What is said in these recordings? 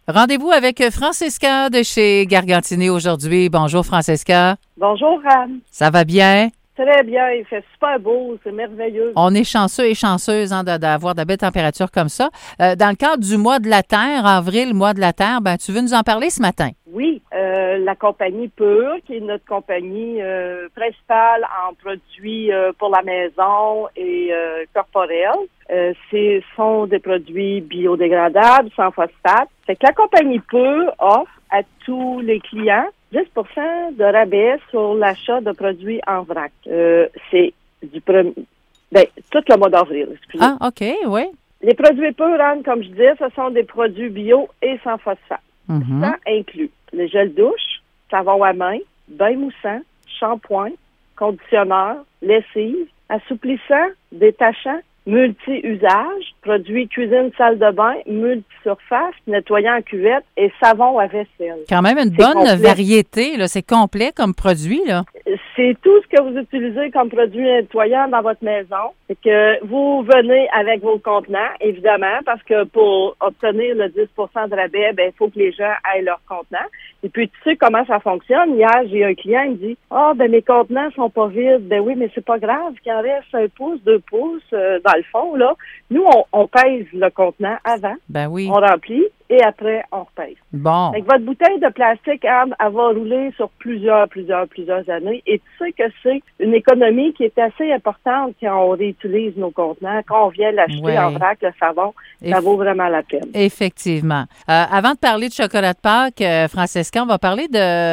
Rendez-vous avec Francesca de chez Gargantini aujourd'hui. Bonjour Francesca. Bonjour Anne. Ça va bien? Très bien, il fait super beau, c'est merveilleux. On est chanceux et chanceuses d'avoir de belles températures comme ça. Dans le cadre du mois de la Terre, avril, mois de la Terre, tu veux nous en parler ce matin? Oui, la compagnie Pure, qui est notre compagnie principale en produits pour la maison et corporels. Ce sont des produits biodégradables, sans phosphate. Fait que la compagnie Pure offre à tous les clients 10 de rabais sur l'achat de produits en vrac. C'est du premier... tout le mois d'avril, excusez. Ah, OK, oui. Les produits Pure, Anne, comme je disais, ce sont des produits bio et sans phosphate. Ça inclut le gel douche, savon à main, bain moussant, shampoing, conditionneur, lessive, assouplissant, détachant, multi-usage, produits cuisine, salle de bain, multi-surface, nettoyant en cuvette et savon à vaisselle. Quand même une bonne variété, là. C'est complet comme produit, là. C'est tout ce que vous utilisez comme produit nettoyant dans votre maison. C'est que vous venez avec vos contenants, évidemment, parce que pour obtenir le 10 de rabais, il faut que les gens aient leur contenant. Et puis, tu sais comment ça fonctionne. Hier, j'ai un client, il me dit, mes contenants sont pas vides. Ben oui, mais c'est pas grave, qu'il en reste 1 pouce, 2 pouces, dans le fond, là. Nous, on pèse le contenant avant. Ben oui. On remplit et après, on repèse. Bon. Fait que votre bouteille de plastique, Anne, elle va rouler sur plusieurs années. Et tu sais que c'est une économie qui est assez importante quand on réutilise nos contenants. Quand on vient l'acheter en vrac, le savon, ça vaut vraiment la peine. Effectivement. Avant de parler de chocolat de Pâques, Francesca, on va parler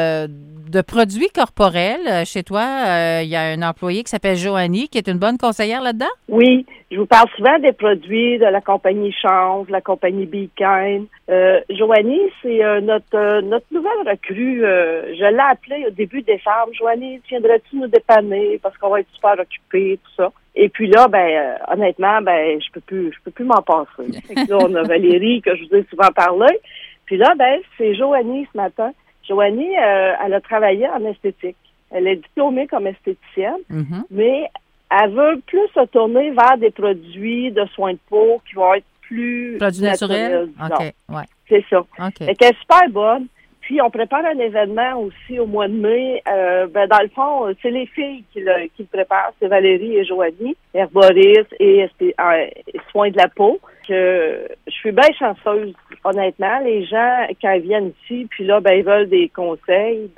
de produits corporels. Chez toi, il y a un employé qui s'appelle Joanie, qui est une bonne conseillère là-dedans? Oui, je vous parle souvent des produits de la compagnie Change, la compagnie Be Kind. Joanie, c'est notre nouvelle recrue. Je l'ai appelée au début décembre. Joanie, viendrais-tu nous dépanner parce qu'on va être super occupés, tout ça. Et puis là, honnêtement, je peux plus m'en passer. Fait que là, on a Valérie que je vous ai souvent parlé. Puis là, c'est Joanie ce matin. Joanie, elle a travaillé en esthétique. Elle est diplômée comme esthéticienne, mais elle veut plus se tourner vers des produits de soins de peau qui vont être plus produits naturels. OK, ouais. C'est ça. OK. Elle est super bonne. Puis, on prépare un événement aussi au mois de mai. Dans le fond, c'est les filles qui le préparent. C'est Valérie et Joanie, herboristes et soins de la peau. Je suis bien chanceuse, honnêtement. Les gens, quand ils viennent ici, puis là, ils veulent des conseils,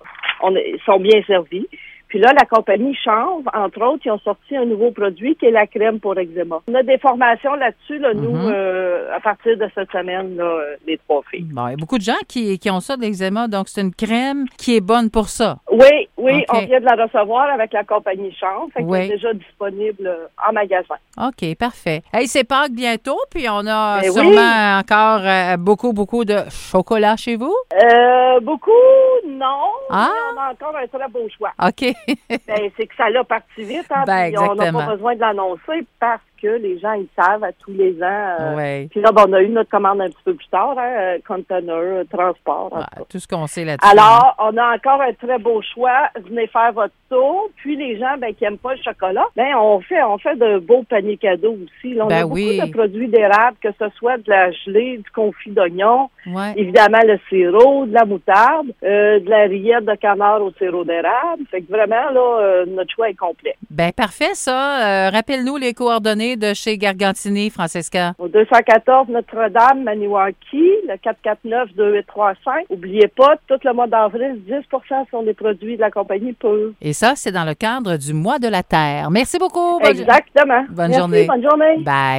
ils sont bien servis. Puis là, la compagnie Change, entre autres, ils ont sorti un nouveau produit qui est la crème pour eczéma. On a des formations là-dessus, nous, à partir de cette semaine, là, les 3 filles. Bon, il y a beaucoup de gens qui ont ça de l'eczéma, donc c'est une crème qui est bonne pour ça. Oui, okay. On vient de la recevoir avec la compagnie Change, fait qu'elle est déjà disponible en magasin. OK, parfait. Hey, c'est Pâques bientôt, puis on a sûrement encore beaucoup de chocolat chez vous? Beaucoup, non. Ah? Mais on a encore un très beau choix. OK. C'est que ça l'a parti vite, puis on n'a pas besoin de l'annoncer parce que les gens, ils savent à tous les ans. Puis là, on a eu notre commande un petit peu plus tard, conteneur, transport. Tout ce qu'on sait là-dessus. Alors, on a encore un très beau choix. Venez faire votre tour. Puis les gens qui n'aiment pas le chocolat, on fait de beaux paniers cadeaux aussi. Là, on a beaucoup de produits d'érable, que ce soit de la gelée, du confit d'oignon, évidemment le sirop, de la moutarde, de la rillette de canard au sirop d'érable. Fait que vraiment, là, notre choix est complet. Parfait, ça. Rappelle-nous les coordonnées de chez Gargantini, Francesca. Au 214 Notre-Dame, Maniwaki, le 449-2835. N'oubliez pas, tout le mois d'avril, 10 sur les produits de la compagnie Pure. Et ça, c'est dans le cadre du mois de la Terre. Merci beaucoup. Exactement. Bonne journée. Bonne journée. Bye.